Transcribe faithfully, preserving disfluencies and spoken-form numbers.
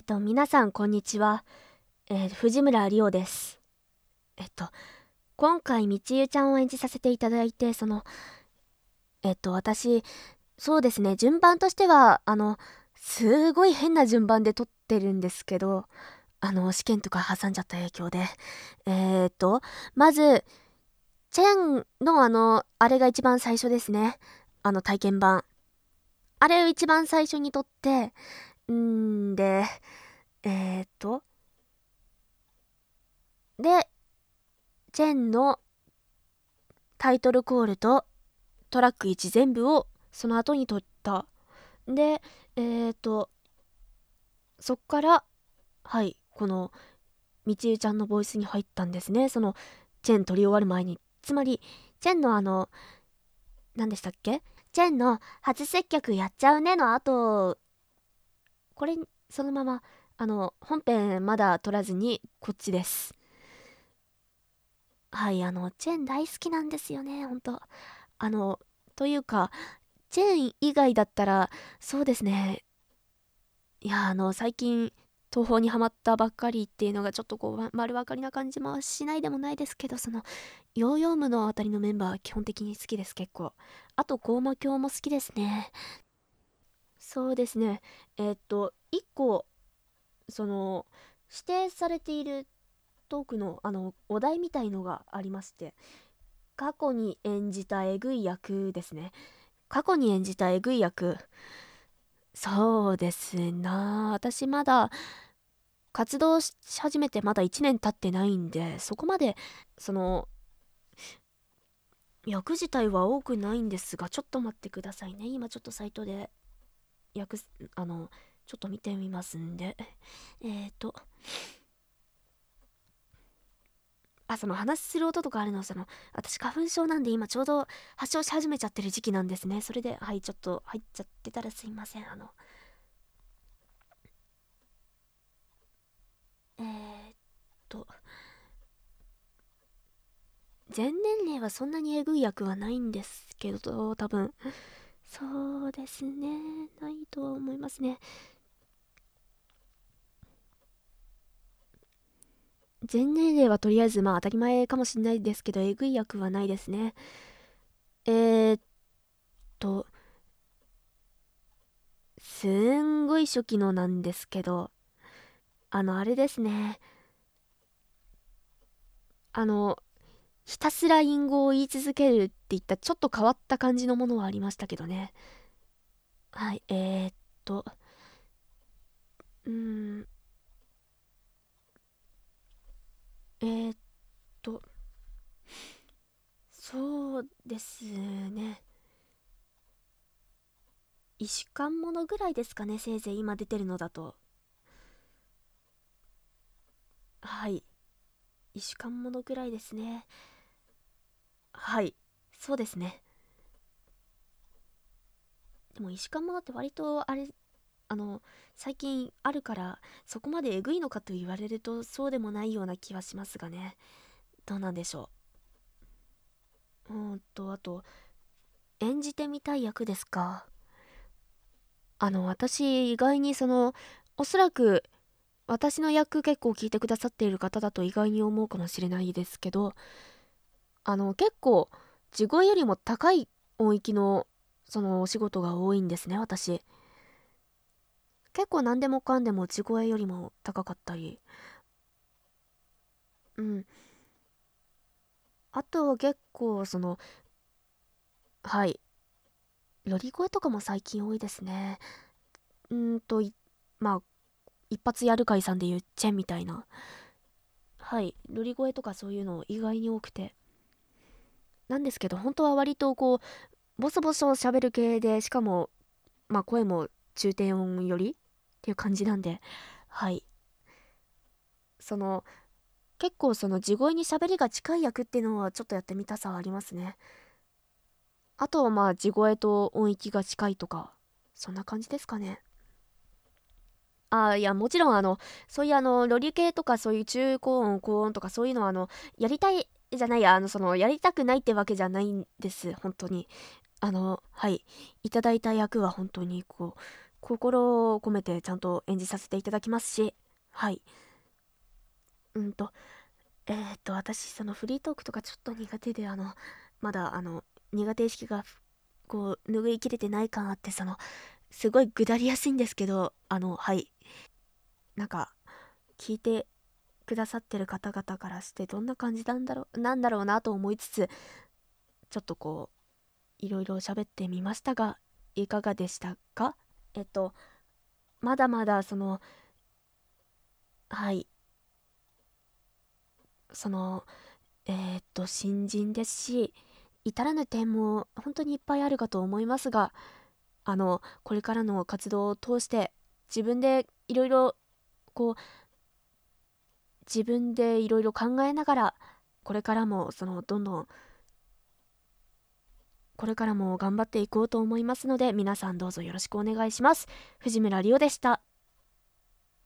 と、皆さん、こんにちは。えー、藤村りおです。えっと、今回、みちゆちゃんを演じさせていただいて、その、えっと、私、そうですね、順番としては、あの、すごい変な順番で撮ってるんですけど、あの、試験とか挟んじゃった影響で。えーっと、まず、チェンのあの、あれが一番最初ですね。あの、体験版。あれを一番最初に撮って、んーで、えーっと、で、チェンのタイトルコールとトラックいち全部をその後に撮った。で、えーと、そっから、はい、この、みちゆちゃんのボイスに入ったんですね。その、チェン撮り終わる前に。つまり、チェンのあの、何でしたっけチェンの初接客やっちゃうねの後、これ、そのまま、あの、本編まだ撮らずに、こっちです。はい、あの、チェン大好きなんですよね、ほんと。あの、というか、チェーン以外だったら、そうですね。いや、あの、最近、東宝にハマったばっかりっていうのがちょっとこう、ま丸分かりな感じもしないでもないですけど、その、ヨーヨームのあたりのメンバー、基本的に好きです、結構。あと、高魔教も好きですね。そうですね。えーっと、一個、その、指定されているトークの、あの、お題みたいのがありまして、過去に演じたえぐい役ですね。過去に演じたえぐい役。そうですな。私まだ活動し始めてまだいちねん経ってないんで、そこまで、その、役自体は多くないんですが、ちょっと待ってくださいね。今ちょっとサイトで役、あの、ちょっと見てみますんで。えーと、あ、その話する音とかあるのは、その、私花粉症なんで今ちょうど発症し始めちゃってる時期なんですね。それで、はい、ちょっと入っちゃってたらすいません。あの、えーっと、全年齢はそんなにえぐい役はないんですけど、多分。そうですね。ないとは思いますね。全年齢はとりあえずまあ当たり前かもしれないですけど、えぐい役はないですね。えーっと、すんごい初期のなんですけど、あの、あれですね。あの、ひたすら隠語を言い続けるっていったちょっと変わった感じのものはありましたけどね。はい、えーっと、うーん、えーっと、そうですね。いっしゅうかんものぐらいですかね、せいぜい今出てるのだと。はい。いっしゅうかんものぐらいですね。はい。そうですね。でもいっしゅうかんものって割と、あれ、あの、最近あるから、そこまでえぐいのかと言われると、そうでもないような気はしますがね。どうなんでしょう。うーんと、あと、演じてみたい役ですか。あの、私、意外にその、おそらく、私の役結構聞いてくださっている方だと意外に思うかもしれないですけど、あの、結構、地声よりも高い音域の、その、お仕事が多いんですね、私。結構何でもかんでも地声よりも高かったり。うん。あとは結構、その、はい。ロリ声とかも最近多いですね。うーんと、いまあ、一発やるかいさんで言うチェンみたいな。はい。ロリ声とかそういうの意外に多くて。なんですけど、本当は割とこう、ボソボソ喋る系で、しかも、まあ声も中低音よりっていう感じなんで、はい。その、結構その地声に喋りが近い役っていうのはちょっとやってみたさはありますね。あとはまあ地声と音域が近いとか、そんな感じですかね。ああ、いや、もちろんあの、そういうあの、ロリ系とかそういう中高音、高音とかそういうのはあの、やりたいじゃないや、あの、その、やりたくないってわけじゃないんです、本当に。あの、はい。いただいた役は本当にこう、 心を込めてちゃんと演じさせていただきますし、はい。うんと、えーっと、私、そのフリートークとかちょっと苦手で、あの、まだ、あの、苦手意識が、こう、拭いきれてない感あって、その、すごいぐだりやすいんですけど、あの、はい。なんか、聞いてくださってる方々からして、どんな感じなんだろう、なんだろうなと思いつつ、ちょっとこう、いろいろ喋ってみましたが、いかがでしたか？えっと、まだまだ、その、はい、その、えーっと、新人ですし、至らぬ点も本当にいっぱいあるかと思いますが、あの、これからの活動を通して、自分でいろいろ、こう、自分でいろいろ考えながら、これからも、その、どんどん、これからも頑張っていこうと思いますので、皆さんどうぞよろしくお願いします。藤村リオでした。